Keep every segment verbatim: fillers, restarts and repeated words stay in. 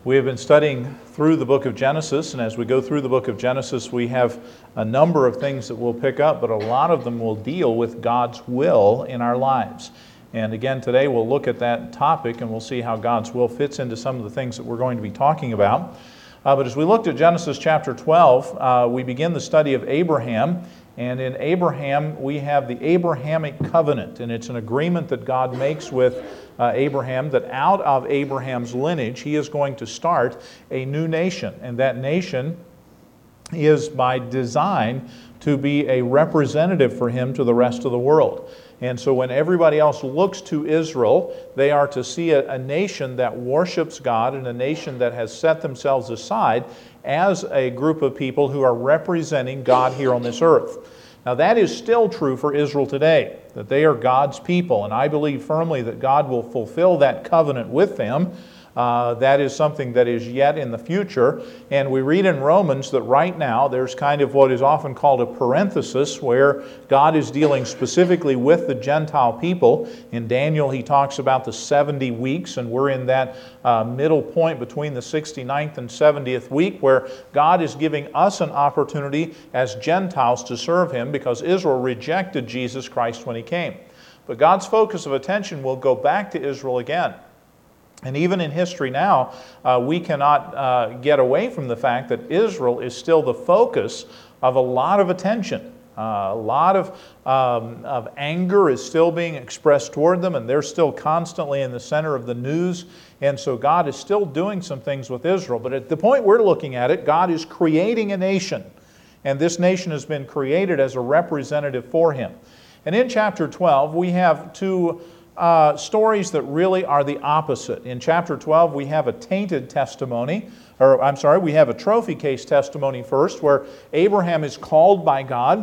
We have been studying through the book of Genesis, and as we go through the book of Genesis, we have a number of things that we'll pick up, but a lot of them will deal with God's will in our lives. And again, today we'll look at that topic and we'll see how God's will fits into some of the things that we're going to be talking about. Uh, but as we looked at Genesis chapter twelve, uh, we begin the study of Abraham. And in Abraham, we have the Abrahamic covenant, and it's an agreement that God makes with uh, Abraham that out of Abraham's lineage, he is going to start a new nation. And that nation is by design to be a representative for him to the rest of the world. And so when everybody else looks to Israel, they are to see a, a nation that worships God and a nation that has set themselves aside as a group of people who are representing God here on this earth. Now that is still true for Israel today, that they are God's people, and I believe firmly that God will fulfill that covenant with them. Uh, that is something that is yet in the future. And we read in Romans that right now there's kind of what is often called a parenthesis where God is dealing specifically with the Gentile people. In Daniel he talks about the seventy weeks, and we're in that uh, middle point between the sixty-ninth and seventieth week where God is giving us an opportunity as Gentiles to serve Him because Israel rejected Jesus Christ when He came. But God's focus of attention will go back to Israel again. And even in history now, uh, we cannot uh, get away from the fact that Israel is still the focus of a lot of attention. Uh, a lot of, um, of anger is still being expressed toward them, and they're still constantly in the center of the news. And so God is still doing some things with Israel. But at the point we're looking at it, God is creating a nation. And this nation has been created as a representative for Him. And in chapter twelve, we have two Uh, stories that really are the opposite. In chapter twelve, we have a tainted testimony, or I'm sorry, we have a trophy case testimony first, where Abraham is called by God,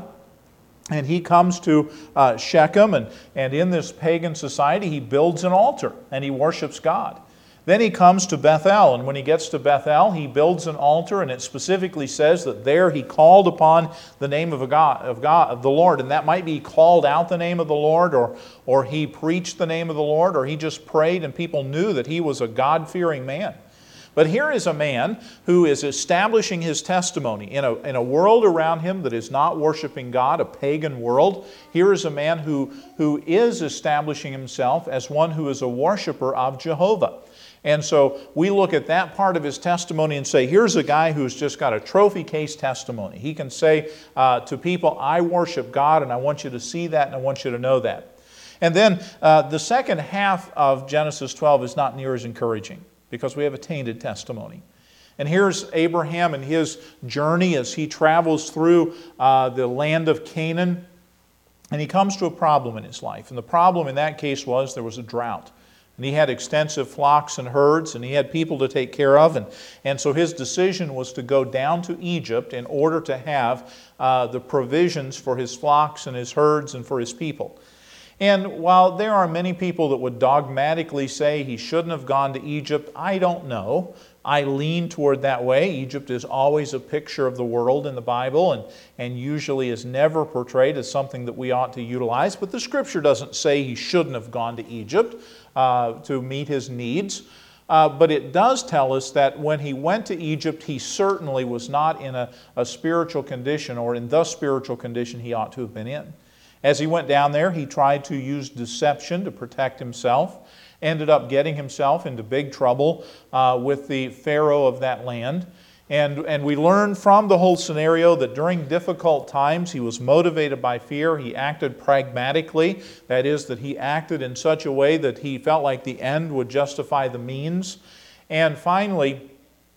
and he comes to uh, Shechem, and, and in this pagan society, he builds an altar, and he worships God. Then he comes to Bethel, and when he gets to Bethel, he builds an altar, and it specifically says that there he called upon the name of a God, of God, of the Lord, and that might be called out the name of the Lord, or or he preached the name of the Lord, or he just prayed, and people knew that he was a God-fearing man. But here is a man who is establishing his testimony in a, in a world around him that is not worshiping God, a pagan world. Here is a man who, who is establishing himself as one who is a worshiper of Jehovah. And so we look at that part of his testimony and say, here's a guy who's just got a trophy case testimony. He can say uh, to people, I worship God, and I want you to see that, and I want you to know that. And then uh, the second half of Genesis twelve is not near as encouraging because we have a tainted testimony. And here's Abraham and his journey as he travels through uh, the land of Canaan, and he comes to a problem in his life. And the problem in that case was there was a drought. And he had extensive flocks and herds, and he had people to take care of. And, and so his decision was to go down to Egypt in order to have uh, the provisions for his flocks and his herds and for his people. And while there are many people that would dogmatically say he shouldn't have gone to Egypt, I don't know. I lean toward that way. Egypt is always a picture of the world in the Bible, and, and usually is never portrayed as something that we ought to utilize. But the Scripture doesn't say he shouldn't have gone to Egypt uh, to meet his needs. Uh, but it does tell us that when he went to Egypt, he certainly was not in a, a spiritual condition, or in the spiritual condition he ought to have been in. As he went down there, he tried to use deception to protect himself. Ended up getting himself into big trouble uh, with the Pharaoh of that land. And, and we learn from the whole scenario that during difficult times he was motivated by fear. He acted pragmatically. That is, that he acted in such a way that he felt like the end would justify the means. And finally,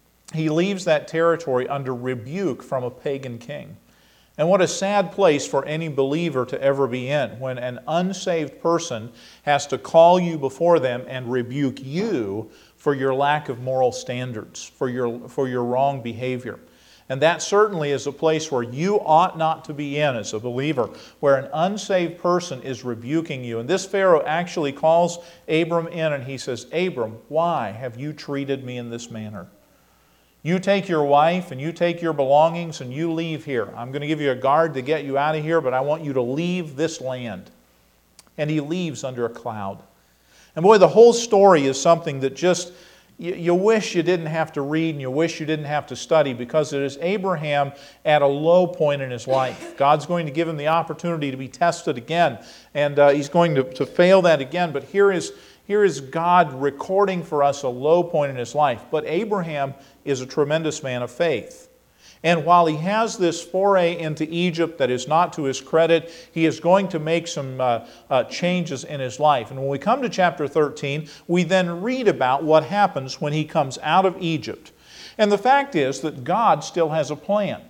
he leaves that territory under rebuke from a pagan king. And what a sad place for any believer to ever be in, when an unsaved person has to call you before them and rebuke you for your lack of moral standards, for your, for your wrong behavior. And that certainly is a place where you ought not to be in as a believer, where an unsaved person is rebuking you. And this Pharaoh actually calls Abram in and he says, Abram, why have you treated me in this manner? You take your wife and you take your belongings and you leave here. I'm going to give you a guard to get you out of here, but I want you to leave this land. And he leaves under a cloud. And boy, the whole story is something that just you, you wish you didn't have to read and you wish you didn't have to study, because it is Abraham at a low point in his life. God's going to give him the opportunity to be tested again, and uh, he's going to, to fail that again. But here is, here is God recording for us a low point in his life. But Abraham is a tremendous man of faith. And while he has this foray into Egypt that is not to his credit, he is going to make some uh, uh, changes in his life. And when we come to chapter thirteen, we then read about what happens when he comes out of Egypt. And the fact is that God still has a plan.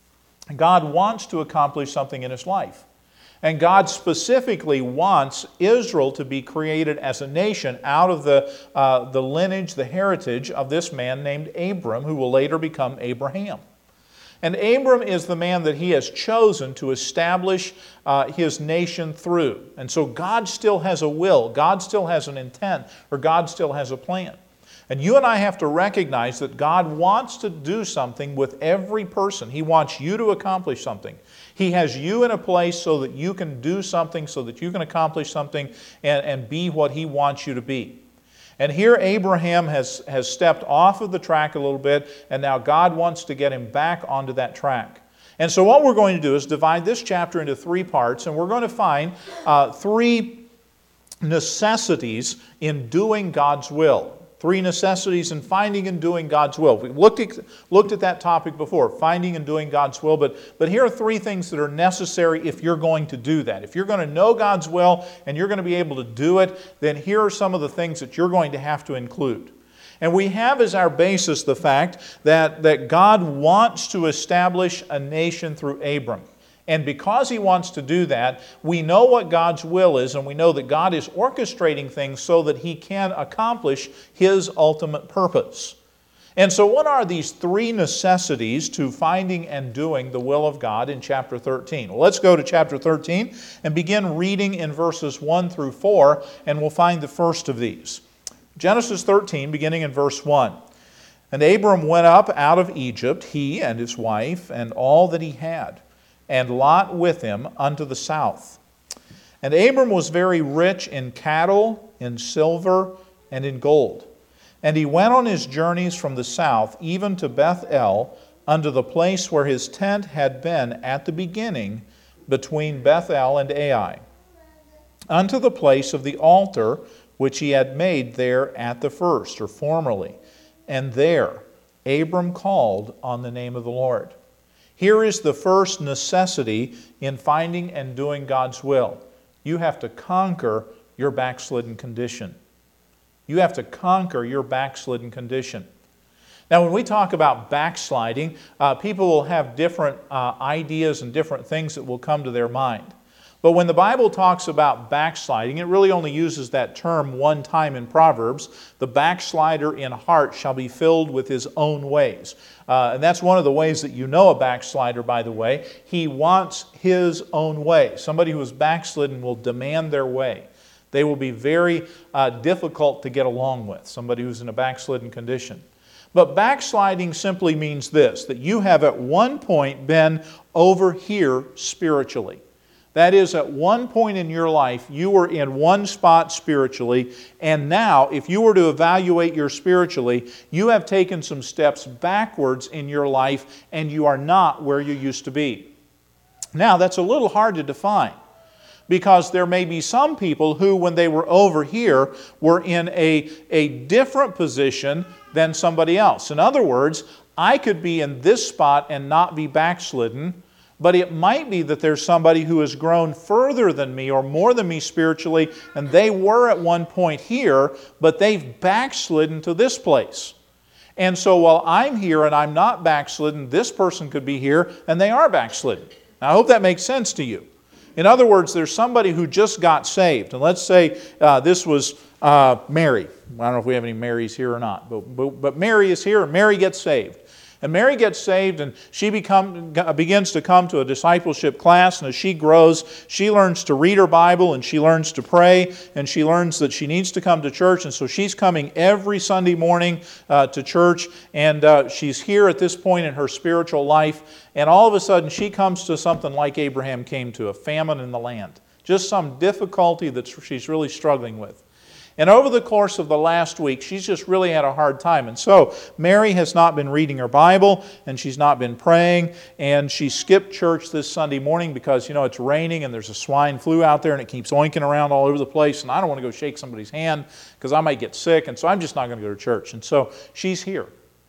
God wants to accomplish something in his life. And God specifically wants Israel to be created as a nation out of the, uh, the lineage, the heritage of this man named Abram, who will later become Abraham. And Abram is the man that he has chosen to establish uh, his nation through. And so God still has a will, God still has an intent, or God still has a plan. And you and I have to recognize that God wants to do something with every person. He wants you to accomplish something. He has you in a place so that you can do something, so that you can accomplish something and, and be what He wants you to be. And here Abraham has, has stepped off of the track a little bit, and now God wants to get him back onto that track. And so what we're going to do is divide this chapter into three parts, and we're going to find uh, three necessities in doing God's will. Three necessities in finding and doing God's will. We looked at, looked at that topic before, finding and doing God's will, but, but here are three things that are necessary if you're going to do that. If you're going to know God's will and you're going to be able to do it, then here are some of the things that you're going to have to include. And we have as our basis the fact that, that God wants to establish a nation through Abram. And because He wants to do that, we know what God's will is, and we know that God is orchestrating things so that He can accomplish His ultimate purpose. And so what are these three necessities to finding and doing the will of God in chapter thirteen? Well, let's go to chapter thirteen and begin reading in verses one through four, and we'll find the first of these. Genesis thirteen, beginning in verse one. And Abram went up out of Egypt, he and his wife, and all that he had, and Lot with him unto the south. And Abram was very rich in cattle, in silver, and in gold. And he went on his journeys from the south, even to Bethel, unto the place where his tent had been at the beginning, between Bethel and Ai, unto the place of the altar which he had made there at the first, or formerly. And there Abram called on the name of the Lord. Here is the first necessity in finding and doing God's will. You have to conquer your backslidden condition. You have to conquer your backslidden condition. Now, when we talk about backsliding, uh, people will have different uh, ideas and different things that will come to their mind. But when the Bible talks about backsliding, it really only uses that term one time in Proverbs. The backslider in heart shall be filled with his own ways. Uh, and that's one of the ways that you know a backslider, by the way. He wants his own way. Somebody who is backslidden will demand their way. They will be very uh, difficult to get along with, somebody who's in a backslidden condition. But backsliding simply means this, that you have at one point been over here spiritually. That is, at one point in your life, you were in one spot spiritually, and now, if you were to evaluate your spiritually, you have taken some steps backwards in your life, and you are not where you used to be. Now, that's a little hard to define, because there may be some people who, when they were over here, were in a, a different position than somebody else. In other words, I could be in this spot and not be backslidden, but it might be that there's somebody who has grown further than me or more than me spiritually, and they were at one point here, but they've backslidden to this place. And so while I'm here and I'm not backslidden, this person could be here and they are backslidden. Now, I hope that makes sense to you. In other words, there's somebody who just got saved. And let's say uh, this was uh, Mary. I don't know if we have any Marys here or not, but, but, but Mary is here and Mary gets saved. And Mary gets saved and she become, begins to come to a discipleship class, and as she grows, she learns to read her Bible and she learns to pray, and she learns that she needs to come to church, and so she's coming every Sunday morning uh, to church, and uh, she's here at this point in her spiritual life, and all of a sudden she comes to something like Abraham came to, a famine in the land. Just some difficulty that she's really struggling with. And over the course of the last week, she's just really had a hard time. And so Mary has not been reading her Bible, and she's not been praying, and she skipped church this Sunday morning because, you know, it's raining and there's a swine flu out there and it keeps oinking around all over the place, and I don't want to go shake somebody's hand because I might get sick, and so I'm just not going to go to church. And so she's here.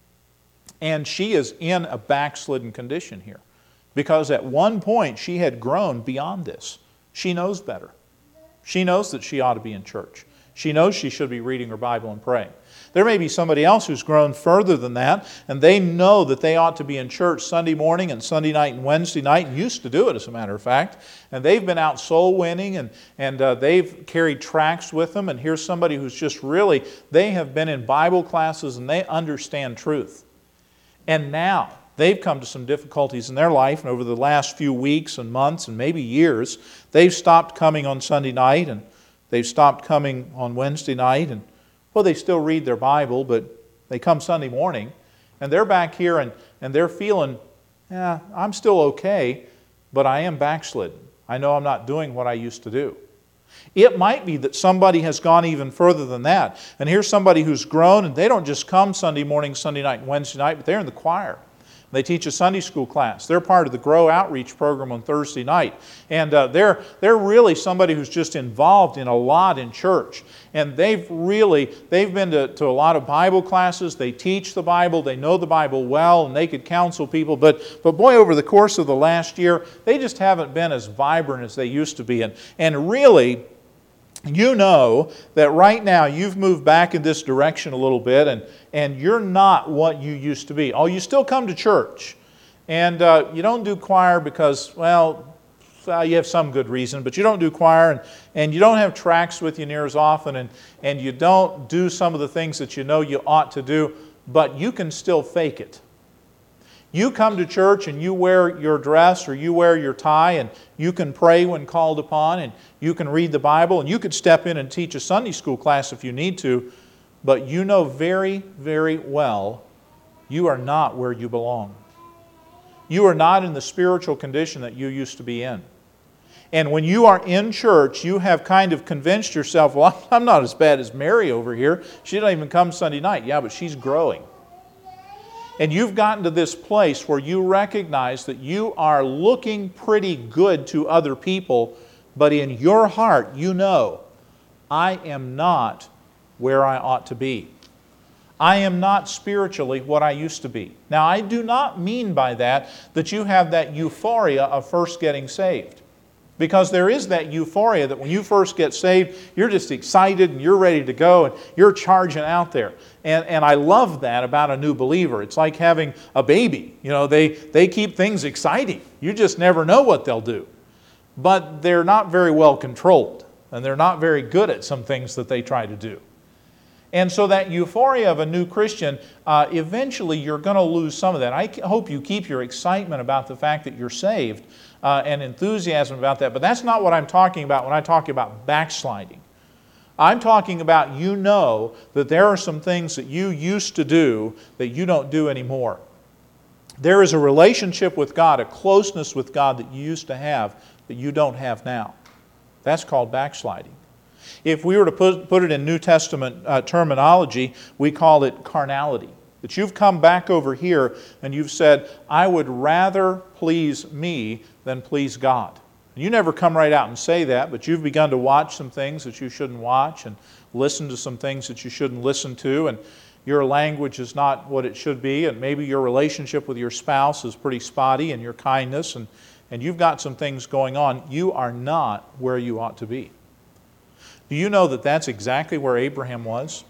And she is in a backslidden condition here because at one point she had grown beyond this. She knows better. She knows that she ought to be in church. She knows she should be reading her Bible and praying. There may be somebody else who's grown further than that, and they know that they ought to be in church Sunday morning and Sunday night and Wednesday night, and used to do it, as a matter of fact. And they've been out soul winning, and, and uh, they've carried tracts with them. And here's somebody who's just really, they have been in Bible classes and they understand truth. And now they've come to some difficulties in their life, and over the last few weeks and months and maybe years, they've stopped coming on Sunday night, and they've stopped coming on Wednesday night, and well, they still read their Bible, but they come Sunday morning, and they're back here, and, and they're feeling, yeah, I'm still okay, but I am backslidden. I know I'm not doing what I used to do. It might be that somebody has gone even further than that, and here's somebody who's grown, and they don't just come Sunday morning, Sunday night, and Wednesday night, but they're in the choir. They teach a Sunday school class. They're part of the Grow Outreach program on Thursday night. And uh, they're, they're really somebody who's just involved in a lot in church. And they've really, they've been to, to a lot of Bible classes. They teach the Bible. They know the Bible well, and they could counsel people. But, but boy, over the course of the last year, they just haven't been as vibrant as they used to be. And, and really, you know that right now you've moved back in this direction a little bit, and, and you're not what you used to be. Oh, you still come to church, and uh, you don't do choir because, well, uh, you have some good reason, but you don't do choir, and, and you don't have tracts with you near as often, and, and you don't do some of the things that you know you ought to do, but you can still fake it. You come to church and you wear your dress or you wear your tie, and you can pray when called upon, and you can read the Bible, and you could step in and teach a Sunday school class if you need to, but you know very, very well you are not where you belong. You are not in the spiritual condition that you used to be in. And when you are in church, you have kind of convinced yourself, well, I'm not as bad as Mary over here. She doesn't even come Sunday night. Yeah, but she's growing. And you've gotten to this place where you recognize that you are looking pretty good to other people, but in your heart you know, I am not where I ought to be. I am not spiritually what I used to be. Now, I do not mean by that that you have that euphoria of first getting saved. Because there is that euphoria that when you first get saved, you're just excited and you're ready to go and you're charging out there. And, and I love that about a new believer. It's like having a baby. You know, they, they keep things exciting. You just never know what they'll do. But they're not very well controlled, and they're not very good at some things that they try to do. And so that euphoria of a new Christian, uh, eventually you're going to lose some of that. I hope you keep your excitement about the fact that you're saved uh, and enthusiasm about that. But that's not what I'm talking about when I talk about backsliding. I'm talking about you know that there are some things that you used to do that you don't do anymore. There is a relationship with God, a closeness with God that you used to have that you don't have now. That's called backsliding. If we were to put, put it in New Testament uh, terminology, we call it carnality. That you've come back over here and you've said, I would rather please me than please God. You never come right out and say that, but you've begun to watch some things that you shouldn't watch and listen to some things that you shouldn't listen to, and your language is not what it should be, and maybe your relationship with your spouse is pretty spotty, and your kindness, and, and you've got some things going on. You are not where you ought to be. Do you know that that's exactly where Abraham was?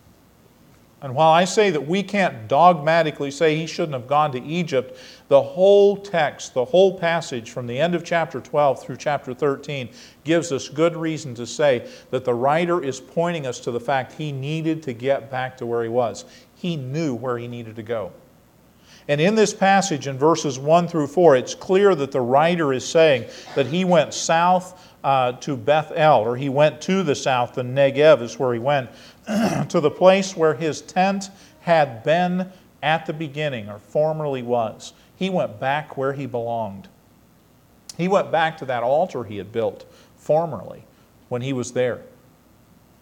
And while I say that we can't dogmatically say he shouldn't have gone to Egypt, the whole text, the whole passage from the end of chapter twelve through chapter thirteen gives us good reason to say that the writer is pointing us to the fact he needed to get back to where he was. He knew where he needed to go. And in this passage in verses one through four, it's clear that the writer is saying that he went south uh, to Bethel, or he went to the south, the Negev is where he went, to the place where his tent had been at the beginning, or formerly was. He went back where he belonged. He went back to that altar he had built formerly when he was there.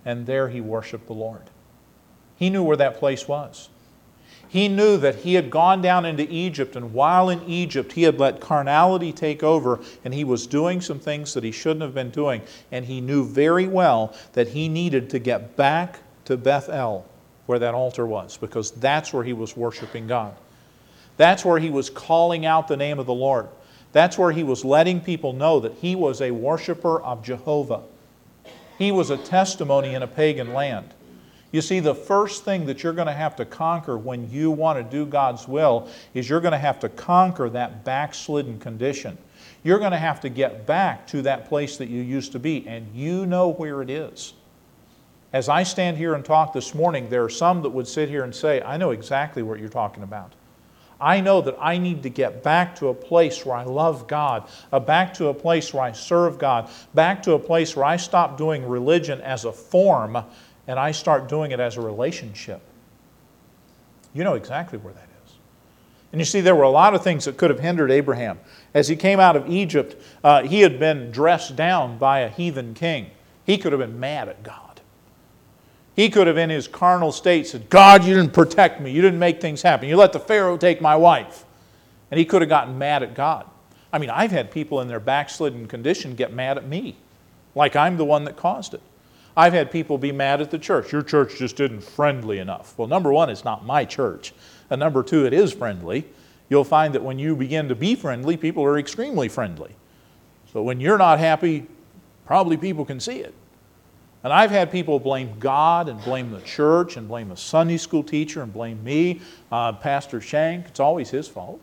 and there he worshiped the Lord. He knew where that place was. He knew that he had gone down into Egypt, and while in Egypt he had let carnality take over, and he was doing some things that he shouldn't have been doing, and he knew very well that he needed to get back to Bethel, where that altar was, because that's where he was worshiping God. That's where he was calling out the name of the Lord. That's where he was letting people know that he was a worshiper of Jehovah. He was a testimony in a pagan land. You see, the first thing that you're going to have to conquer when you want to do God's will is you're going to have to conquer that backslidden condition. You're going to have to get back to that place that you used to be, and you know where it is. As I stand here and talk this morning, there are some that would sit here and say, I know exactly what you're talking about. I know that I need to get back to a place where I love God, uh, back to a place where I serve God, back to a place where I stop doing religion as a form and I start doing it as a relationship. You know exactly where that is. And you see, there were a lot of things that could have hindered Abraham. As he came out of Egypt, uh, he had been dressed down by a heathen king. He could have been mad at God. He could have, in his carnal state, said, God, you didn't protect me. You didn't make things happen. You let the Pharaoh take my wife. And he could have gotten mad at God. I mean, I've had people in their backslidden condition get mad at me, like I'm the one that caused it. I've had people be mad at the church. Your church just isn't friendly enough. Well, number one, it's not my church. And number two, it is friendly. You'll find that when you begin to be friendly, people are extremely friendly. So when you're not happy, probably people can see it. And I've had people blame God and blame the church and blame a Sunday school teacher and blame me, uh, Pastor Shank. It's always his fault.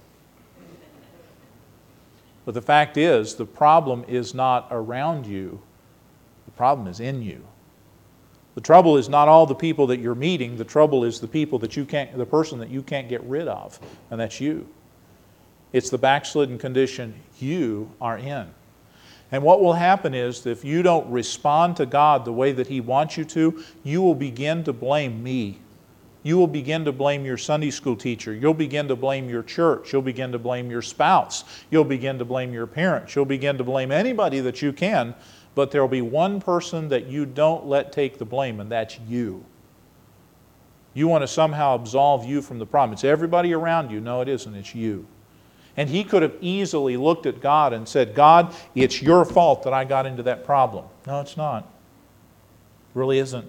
But the fact is, the problem is not around you. The problem is in you. The trouble is not all the people that you're meeting. The trouble is the people that you can't, the person that you can't get rid of, and that's you. It's the backslidden condition you are in. And what will happen is that if you don't respond to God the way that He wants you to, you will begin to blame me. You will begin to blame your Sunday school teacher. You'll begin to blame your church. You'll begin to blame your spouse. You'll begin to blame your parents. You'll begin to blame anybody that you can. But there will be one person that you don't let take the blame, and that's you. You want to somehow absolve you from the problem. It's everybody around you. No, it isn't. It's you. And he could have easily looked at God and said, God, it's your fault that I got into that problem. No, it's not. It really isn't.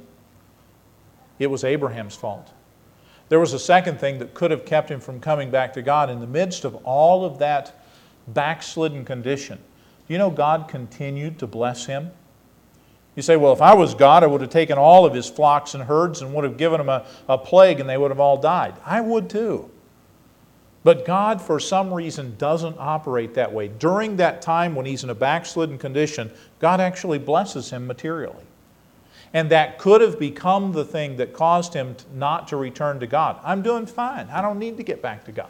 It was Abraham's fault. There was a second thing that could have kept him from coming back to God in the midst of all of that backslidden condition. Do you know God continued to bless him? You say, well, if I was God, I would have taken all of his flocks and herds and would have given them a, a plague and they would have all died. I would too. But God, for some reason, doesn't operate that way. During that time when he's in a backslidden condition, God actually blesses him materially. And that could have become the thing that caused him not to return to God. I'm doing fine. I don't need to get back to God.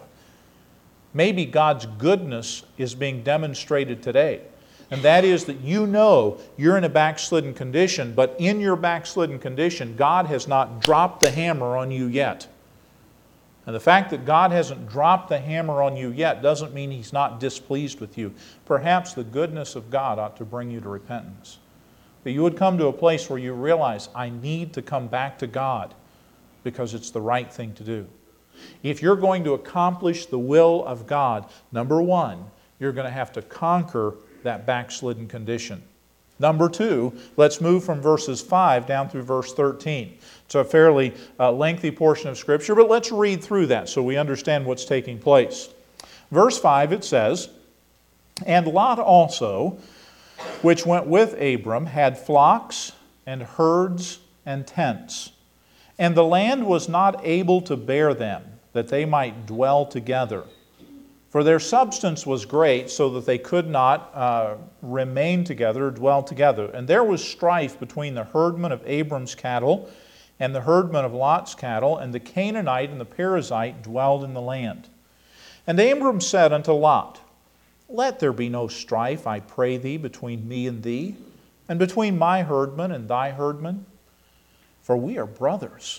Maybe God's goodness is being demonstrated today. And that is that you know you're in a backslidden condition, but in your backslidden condition, God has not dropped the hammer on you yet. And the fact that God hasn't dropped the hammer on you yet doesn't mean He's not displeased with you. Perhaps the goodness of God ought to bring you to repentance. That you would come to a place where you realize, I need to come back to God because it's the right thing to do. If you're going to accomplish the will of God, number one, you're going to have to conquer that backslidden condition. Number two, let's move from verses five down through verse thirteen. It's a fairly uh, lengthy portion of Scripture, but let's read through that so we understand what's taking place. Verse five, it says, And Lot also, which went with Abram, had flocks and herds and tents. And the land was not able to bear them, that they might dwell together. For their substance was great, so that they could not uh, remain together, or dwell together. And there was strife between the herdmen of Abram's cattle and the herdmen of Lot's cattle, and the Canaanite and the Perizzite dwelled in the land. And Abram said unto Lot, Let there be no strife, I pray thee, between me and thee, and between my herdmen and thy herdmen, for we are brothers.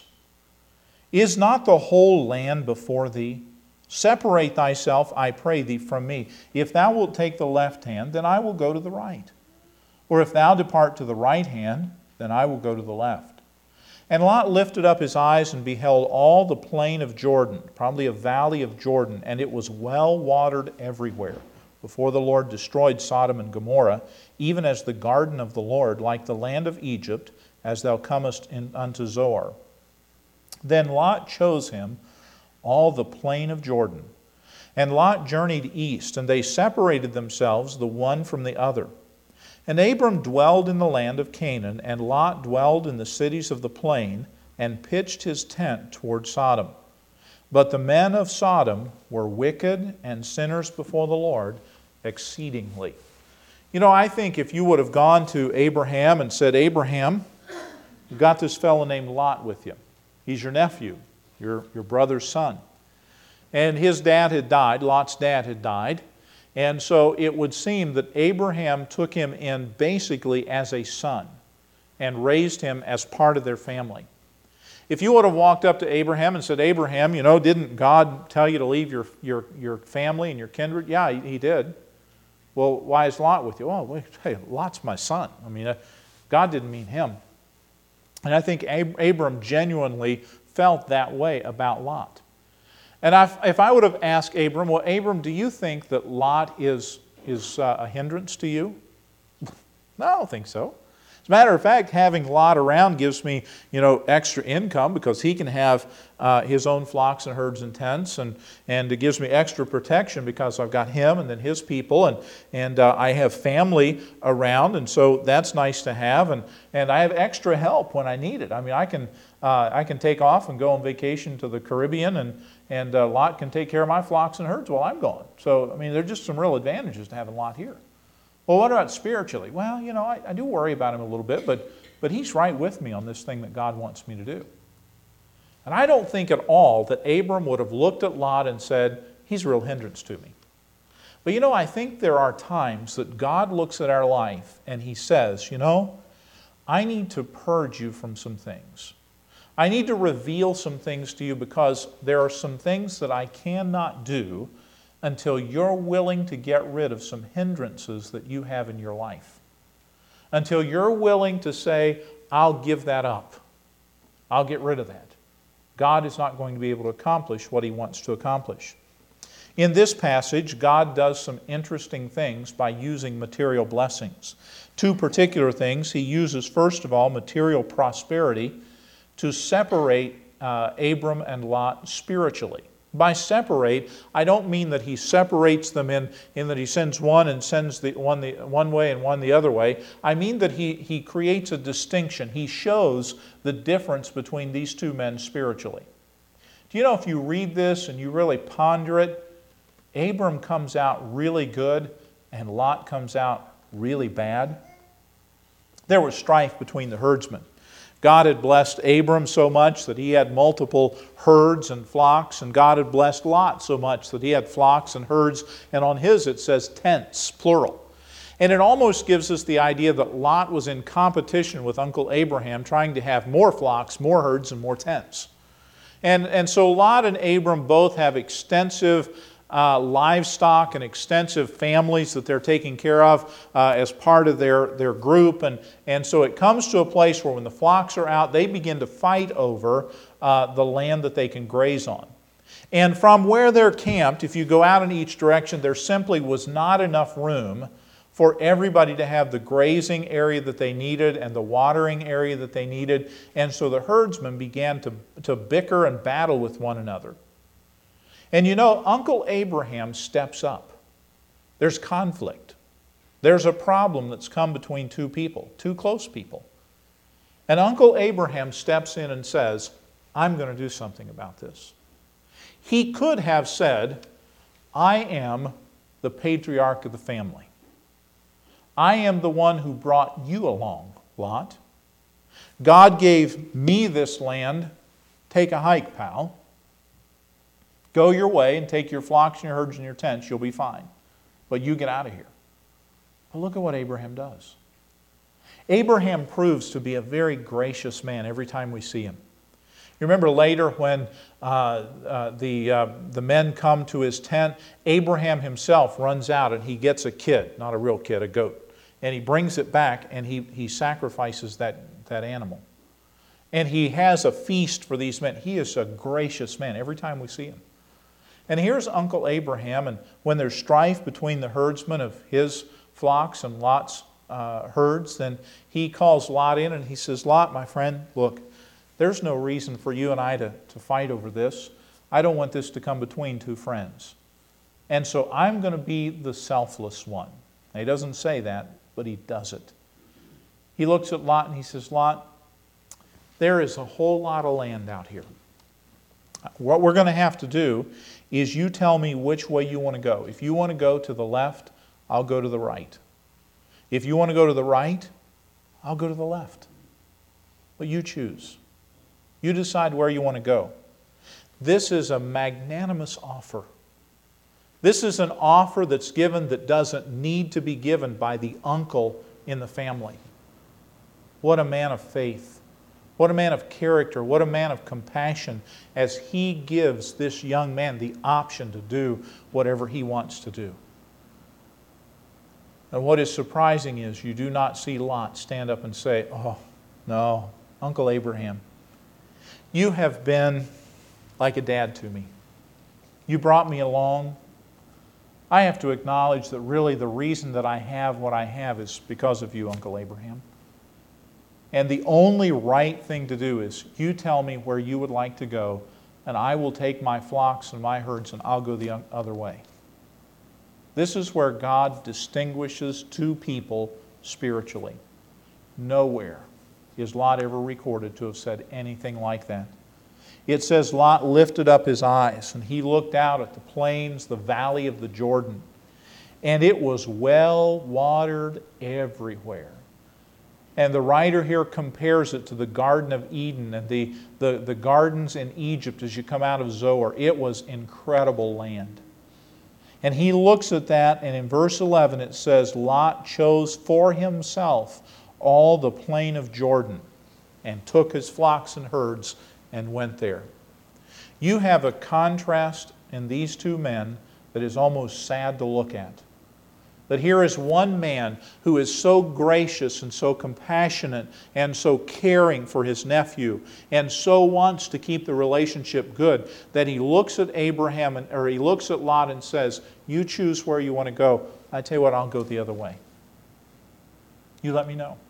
Is not the whole land before thee? Separate thyself, I pray thee, from me. If thou wilt take the left hand, then I will go to the right. Or if thou depart to the right hand, then I will go to the left. And Lot lifted up his eyes and beheld all the plain of Jordan, probably a valley of Jordan, and it was well watered everywhere, before the Lord destroyed Sodom and Gomorrah, even as the garden of the Lord, like the land of Egypt, as thou comest in, unto Zoar. Then Lot chose him all the plain of Jordan. And Lot journeyed east, and they separated themselves the one from the other. And Abram dwelled in the land of Canaan, and Lot dwelled in the cities of the plain, and pitched his tent toward Sodom. But the men of Sodom were wicked and sinners before the Lord exceedingly. You know, I think if you would have gone to Abraham and said, Abraham, you've got this fellow named Lot with you. He's your nephew, your, your brother's son. And his dad had died, Lot's dad had died. And so it would seem that Abraham took him in basically as a son and raised him as part of their family. If you would have walked up to Abraham and said, Abraham, you know, didn't God tell you to leave your, your, your family and your kindred? Yeah, he, he did. Well, why is Lot with you? Oh, wait, hey, Lot's my son. I mean, uh, God didn't mean him. And I think Ab- Abram genuinely felt that way about Lot. And I, if I would have asked Abram, well, Abram, do you think that Lot is, is uh, a hindrance to you? No, I don't think so. As a matter of fact, having Lot around gives me, you know, extra income because he can have uh, his own flocks and herds and tents, and, and it gives me extra protection because I've got him and then his people, and, and uh, I have family around, and so that's nice to have, and, and I have extra help when I need it. I mean, I can, uh, I can take off and go on vacation to the Caribbean, and, and uh, Lot can take care of my flocks and herds while I'm gone. So, I mean, there are just some real advantages to having Lot here. Well, what about spiritually? Well, you know, I, I do worry about him a little bit, but, but he's right with me on this thing that God wants me to do. And I don't think at all that Abram would have looked at Lot and said, he's a real hindrance to me. But you know, I think there are times that God looks at our life and He says, you know, I need to purge you from some things. I need to reveal some things to you because there are some things that I cannot do until you're willing to get rid of some hindrances that you have in your life. Until you're willing to say, I'll give that up. I'll get rid of that. God is not going to be able to accomplish what He wants to accomplish. In this passage, God does some interesting things by using material blessings. Two particular things. He uses, first of all, material prosperity to separate uh, Abram and Lot spiritually. By separate, I don't mean that He separates them in, in that He sends one and sends the one the one way and one the other way. I mean that he, he creates a distinction. He shows the difference between these two men spiritually. Do you know, if you read this and you really ponder it, Abram comes out really good and Lot comes out really bad. There was strife between the herdsmen. God had blessed Abram so much that he had multiple herds and flocks, and God had blessed Lot so much that he had flocks and herds, and on his it says tents, plural. And it almost gives us the idea that Lot was in competition with Uncle Abraham, trying to have more flocks, more herds, and more tents. And, and so Lot and Abram both have extensive Uh, livestock and extensive families that they're taking care of uh, as part of their, their group. And, and so it comes to a place where when the flocks are out, they begin to fight over uh, the land that they can graze on. And from where they're camped, if you go out in each direction, there simply was not enough room for everybody to have the grazing area that they needed and the watering area that they needed. And so the herdsmen began to, to bicker and battle with one another. And you know, Uncle Abraham steps up. There's conflict. There's a problem that's come between two people, two close people. And Uncle Abraham steps in and says, I'm going to do something about this. He could have said, I am the patriarch of the family. I am the one who brought you along, Lot. God gave me this land. Take a hike, pal. Go your way and take your flocks and your herds and your tents. You'll be fine. But you get out of here. But look at what Abraham does. Abraham proves to be a very gracious man every time we see him. You remember later when uh, uh, the, uh, the men come to his tent, Abraham himself runs out and he gets a kid, not a real kid, a goat. And he brings it back and he, he sacrifices that, that animal. And he has a feast for these men. He is a gracious man every time we see him. And here's Uncle Abraham, and when there's strife between the herdsmen of his flocks and Lot's uh, herds, then he calls Lot in and he says, Lot, my friend, look, there's no reason for you and I to, to fight over this. I don't want this to come between two friends. And so I'm going to be the selfless one. Now, he doesn't say that, but he does it. He looks at Lot and he says, Lot, there is a whole lot of land out here. What we're going to have to do is you tell me which way you want to go. If you want to go to the left, I'll go to the right. If you want to go to the right, I'll go to the left. But you choose. You decide where you want to go. This is a magnanimous offer. This is an offer that's given that doesn't need to be given by the uncle in the family. What a man of faith. What a man of character. What a man of compassion as he gives this young man the option to do whatever he wants to do. And what is surprising is you do not see Lot stand up and say, oh, no, Uncle Abraham, you have been like a dad to me. You brought me along. I have to acknowledge that really the reason that I have what I have is because of you, Uncle Abraham. And the only right thing to do is you tell me where you would like to go, and I will take my flocks and my herds and I'll go the other way. This is where God distinguishes two people spiritually. Nowhere is Lot ever recorded to have said anything like that. It says Lot lifted up his eyes and he looked out at the plains, the valley of the Jordan, and it was well watered everywhere. And the writer here compares it to the Garden of Eden and the, the, the gardens in Egypt as you come out of Zoar. It was incredible land. And he looks at that, and in verse eleven it says, Lot chose for himself all the plain of Jordan and took his flocks and herds and went there. You have a contrast in these two men that is almost sad to look at. That here is one man who is so gracious and so compassionate and so caring for his nephew and so wants to keep the relationship good that he looks at Abraham and, or he looks at Lot and says, you choose where you want to go. I tell you what, I'll go the other way. You let me know.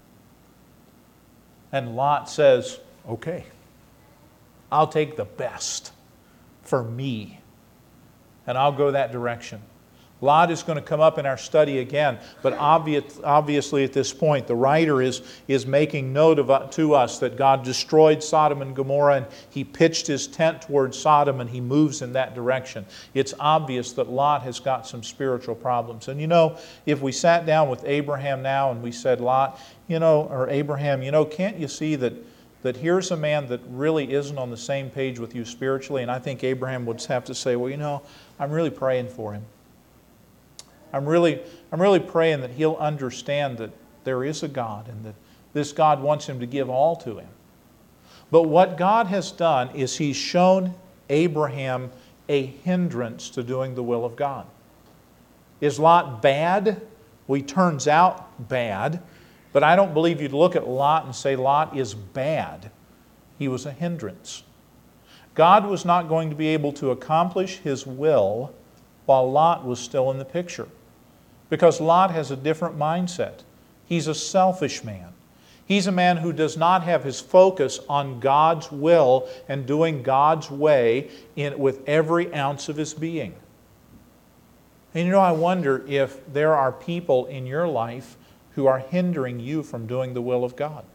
And Lot says, okay, I'll take the best for me and I'll go that direction. Lot is going to come up in our study again, but obvious, obviously at this point the writer is, is making note of, to us that God destroyed Sodom and Gomorrah and he pitched his tent towards Sodom and he moves in that direction. It's obvious that Lot has got some spiritual problems. And you know, if we sat down with Abraham now and we said, Lot, you know, or Abraham, you know, can't you see that, that here's a man that really isn't on the same page with you spiritually? And I think Abraham would have to say, well, you know, I'm really praying for him. I'm really, I'm really praying that he'll understand that there is a God and that this God wants him to give all to him. But what God has done is he's shown Abraham a hindrance to doing the will of God. Is Lot bad? Well, he turns out bad. But I don't believe you'd look at Lot and say Lot is bad. He was a hindrance. God was not going to be able to accomplish his will while Lot was still in the picture. Because Lot has a different mindset. He's a selfish man. He's a man who does not have his focus on God's will and doing God's way in, with every ounce of his being. And you know, I wonder if there are people in your life who are hindering you from doing the will of God.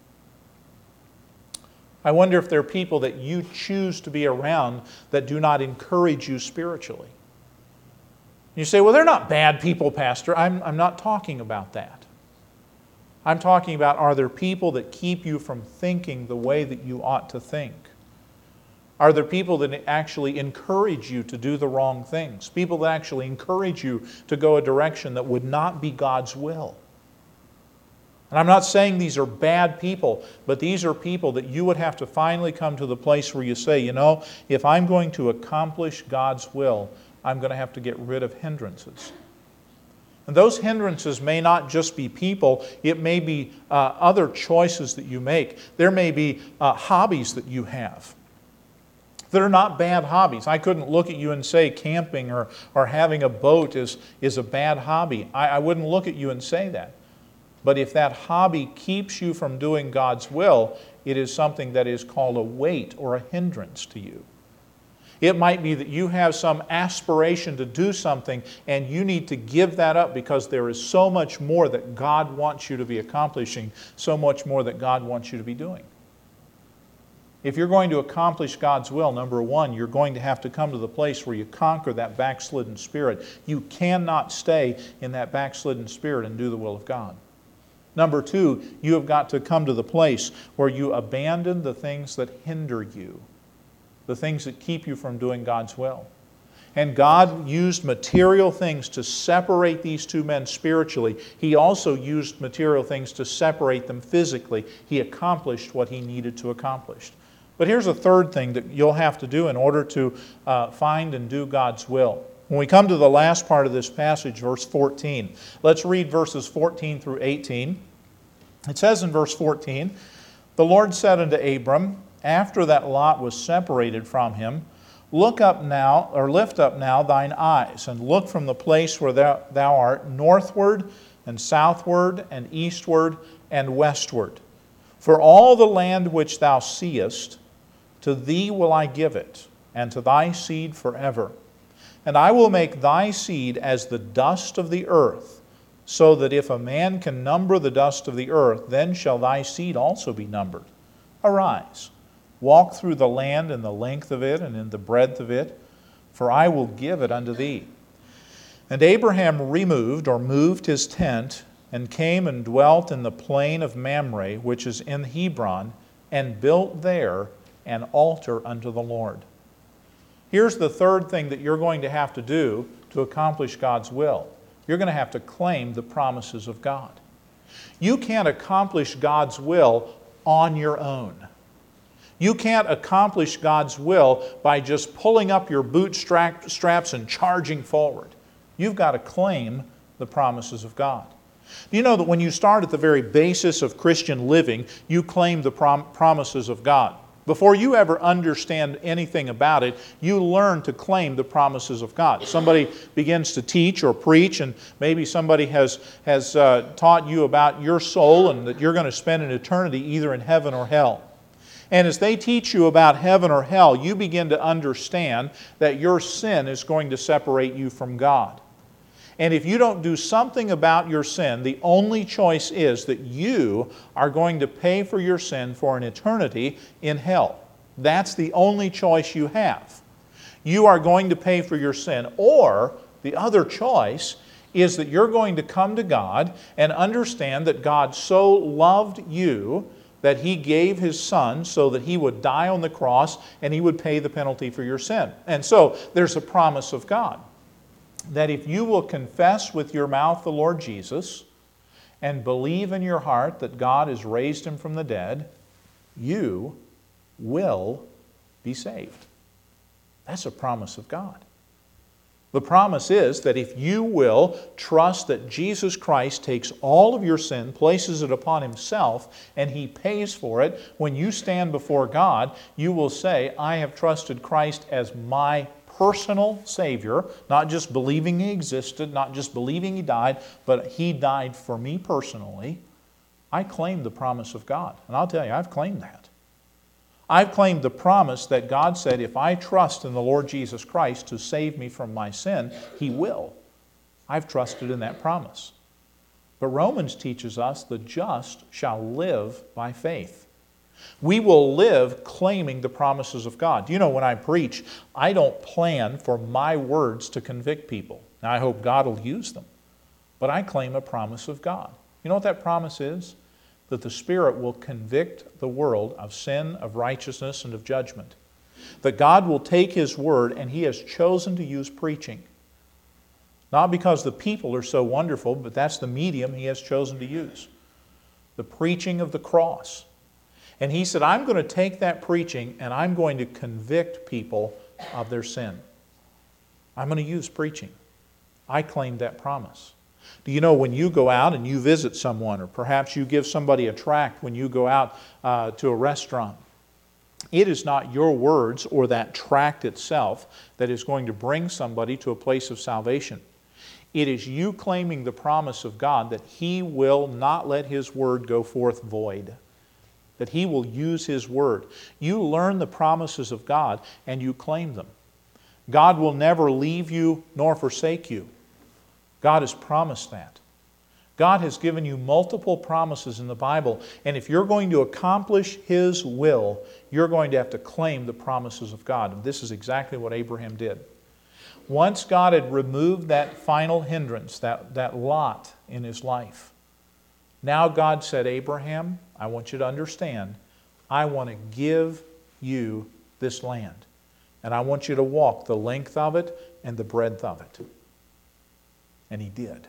I wonder if there are people that you choose to be around that do not encourage you spiritually. You say, well, they're not bad people, Pastor. I'm, I'm not talking about that. I'm talking about, are there people that keep you from thinking the way that you ought to think? Are there people that actually encourage you to do the wrong things? People that actually encourage you to go a direction that would not be God's will? And I'm not saying these are bad people, but these are people that you would have to finally come to the place where you say, you know, if I'm going to accomplish God's will, I'm going to have to get rid of hindrances. And those hindrances may not just be people. It may be uh, other choices that you make. There may be uh, hobbies that you have that are not bad hobbies. I couldn't look at you and say camping or, or having a boat is, is a bad hobby. I, I wouldn't look at you and say that. But if that hobby keeps you from doing God's will, it is something that is called a weight or a hindrance to you. It might be that you have some aspiration to do something and you need to give that up because there is so much more that God wants you to be accomplishing, so much more that God wants you to be doing. If you're going to accomplish God's will, number one, you're going to have to come to the place where you conquer that backslidden spirit. You cannot stay in that backslidden spirit and do the will of God. Number two, you have got to come to the place where you abandon the things that hinder you, the things that keep you from doing God's will. And God used material things to separate these two men spiritually. He also used material things to separate them physically. He accomplished what He needed to accomplish. But here's a third thing that you'll have to do in order to uh, find and do God's will. When we come to the last part of this passage, verse fourteen, let's read verses fourteen through eighteen. It says in verse fourteen, "The Lord said unto Abram, after that Lot was separated from him, Look up now, or lift up now thine eyes, and look from the place where thou, thou art northward, and southward, and eastward, and westward. For all the land which thou seest, to thee will I give it, and to thy seed forever. And I will make thy seed as the dust of the earth, so that if a man can number the dust of the earth, then shall thy seed also be numbered. Arise, walk through the land in the length of it and in the breadth of it, for I will give it unto thee. And Abraham removed or moved his tent, and came and dwelt in the plain of Mamre, which is in Hebron, and built there an altar unto the Lord." Here's the third thing that you're going to have to do to accomplish God's will. You're going to have to claim the promises of God. You can't accomplish God's will on your own. You can't accomplish God's will by just pulling up your bootstraps and charging forward. You've got to claim the promises of God. Do you know that when you start at the very basis of Christian living, you claim the prom- promises of God? Before you ever understand anything about it, you learn to claim the promises of God. Somebody begins to teach or preach, and maybe somebody has, has uh, taught you about your soul and that you're going to spend an eternity either in heaven or hell. And as they teach you about heaven or hell, you begin to understand that your sin is going to separate you from God. And if you don't do something about your sin, the only choice is that you are going to pay for your sin for an eternity in hell. That's the only choice you have. You are going to pay for your sin. Or the other choice is that you're going to come to God and understand that God so loved you that He gave His Son so that He would die on the cross and He would pay the penalty for your sin. And so there's a promise of God that if you will confess with your mouth the Lord Jesus and believe in your heart that God has raised Him from the dead, you will be saved. That's a promise of God. The promise is that if you will trust that Jesus Christ takes all of your sin, places it upon Himself, and He pays for it, when you stand before God, you will say, I have trusted Christ as my personal Savior, not just believing He existed, not just believing He died, but He died for me personally. I claim the promise of God. And I'll tell you, I've claimed that. I've claimed the promise that God said, if I trust in the Lord Jesus Christ to save me from my sin, He will. I've trusted in that promise. But Romans teaches us the just shall live by faith. We will live claiming the promises of God. You know, when I preach, I don't plan for my words to convict people. Now, I hope God will use them. But I claim a promise of God. You know what that promise is? That the Spirit will convict the world of sin, of righteousness, and of judgment. That God will take His Word, and He has chosen to use preaching. Not because the people are so wonderful, but that's the medium He has chosen to use. The preaching of the cross. And He said, I'm going to take that preaching and I'm going to convict people of their sin. I'm going to use preaching. I claim that promise. Do you know when you go out and you visit someone, or perhaps you give somebody a tract when you go out uh, to a restaurant, it is not your words or that tract itself that is going to bring somebody to a place of salvation. It is you claiming the promise of God that He will not let His word go forth void, that He will use His word. You learn the promises of God and you claim them. God will never leave you nor forsake you. God has promised that. God has given you multiple promises in the Bible, and if you're going to accomplish His will, you're going to have to claim the promises of God. And this is exactly what Abraham did. Once God had removed that final hindrance, that, that lot in his life, now God said, Abraham, I want you to understand, I want to give you this land. And I want you to walk the length of it and the breadth of it. And he did.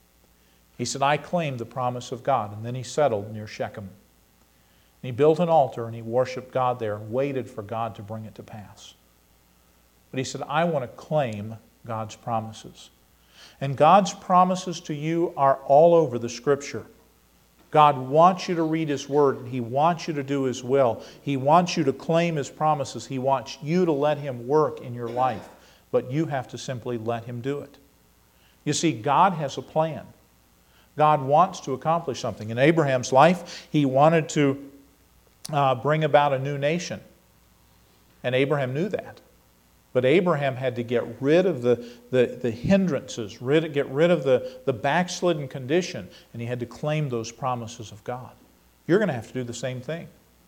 He said, I claim the promise of God. And then he settled near Shechem. And he built an altar and he worshiped God there and waited for God to bring it to pass. But he said, I want to claim God's promises. And God's promises to you are all over the Scripture. God wants you to read His Word, and He wants you to do His will. He wants you to claim His promises. He wants you to let Him work in your life. But you have to simply let Him do it. You see, God has a plan. God wants to accomplish something. In Abraham's life, he wanted to uh, bring about a new nation. And Abraham knew that. But Abraham had to get rid of the, the, the hindrances, rid, get rid of the, the backslidden condition, and he had to claim those promises of God. You're going to have to do the same thing.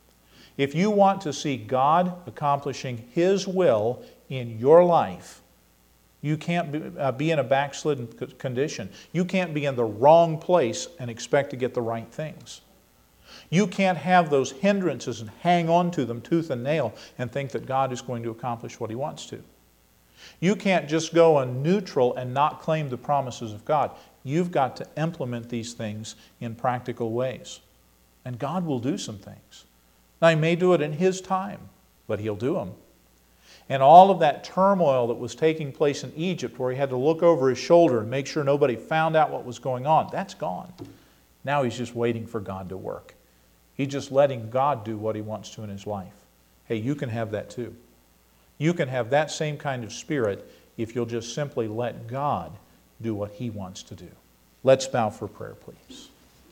If you want to see God accomplishing His will in your life, you can't be, uh, be in a backslidden condition. You can't be in the wrong place and expect to get the right things. You can't have those hindrances and hang on to them tooth and nail and think that God is going to accomplish what He wants to. You can't just go on neutral and not claim the promises of God. You've got to implement these things in practical ways. And God will do some things. Now, He may do it in His time, but He'll do them. And all of that turmoil that was taking place in Egypt, where he had to look over his shoulder and make sure nobody found out what was going on, that's gone. Now he's just waiting for God to work. He's just letting God do what He wants to in his life. Hey, you can have that too. You can have that same kind of spirit if you'll just simply let God do what He wants to do. Let's bow for prayer, please.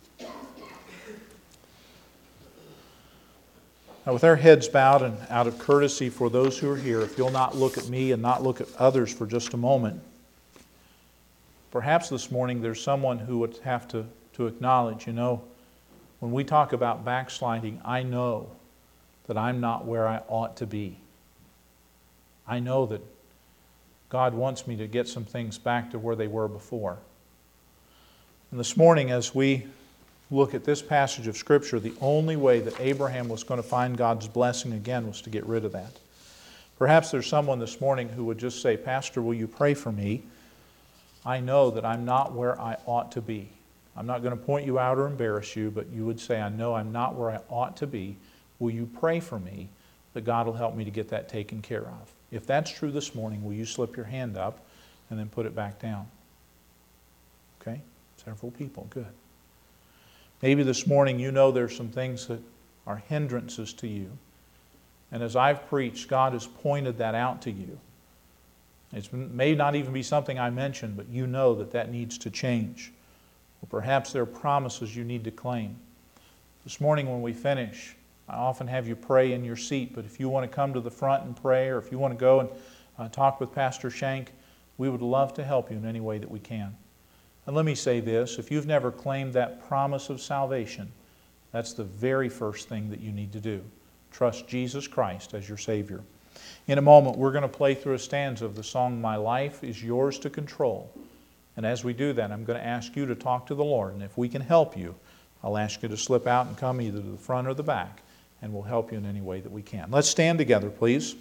Now, with our heads bowed and out of courtesy for those who are here, if you'll not look at me and not look at others for just a moment, perhaps this morning there's someone who would have to, to acknowledge, you know, when we talk about backsliding, I know that I'm not where I ought to be. I know that God wants me to get some things back to where they were before. And this morning, as we look at this passage of Scripture, the only way that Abraham was going to find God's blessing again was to get rid of that. Perhaps there's someone this morning who would just say, Pastor, will you pray for me? I know that I'm not where I ought to be. I'm not going to point you out or embarrass you, but you would say, I know I'm not where I ought to be. Will you pray for me that God will help me to get that taken care of? If that's true this morning, will you slip your hand up and then put it back down? Okay? Several people. Good. Maybe this morning you know there's some things that are hindrances to you. And as I've preached, God has pointed that out to you. It may not even be something I mentioned, but you know that that needs to change. Or perhaps there are promises you need to claim. This morning when we finish, I often have you pray in your seat, but if you want to come to the front and pray, or if you want to go and uh, talk with Pastor Shank, we would love to help you in any way that we can. And let me say this, if you've never claimed that promise of salvation, that's the very first thing that you need to do. Trust Jesus Christ as your Savior. In a moment, we're going to play through a stanza of the song, My Life is Yours to Control. And as we do that, I'm going to ask you to talk to the Lord. And if we can help you, I'll ask you to slip out and come either to the front or the back, and we'll help you in any way that we can. Let's stand together, please.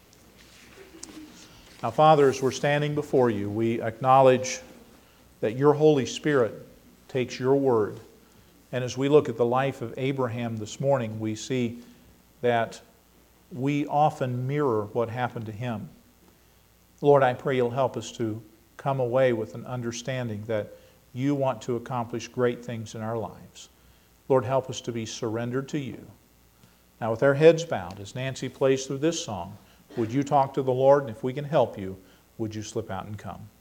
Now, Father, as we're standing before you, we acknowledge that your Holy Spirit takes your word. And as we look at the life of Abraham this morning, we see that we often mirror what happened to him. Lord, I pray you'll help us to come away with an understanding that You want to accomplish great things in our lives. Lord, help us to be surrendered to you. Now, with our heads bowed, as Nancy plays through this song, would you talk to the Lord? And if we can help you, would you slip out and come?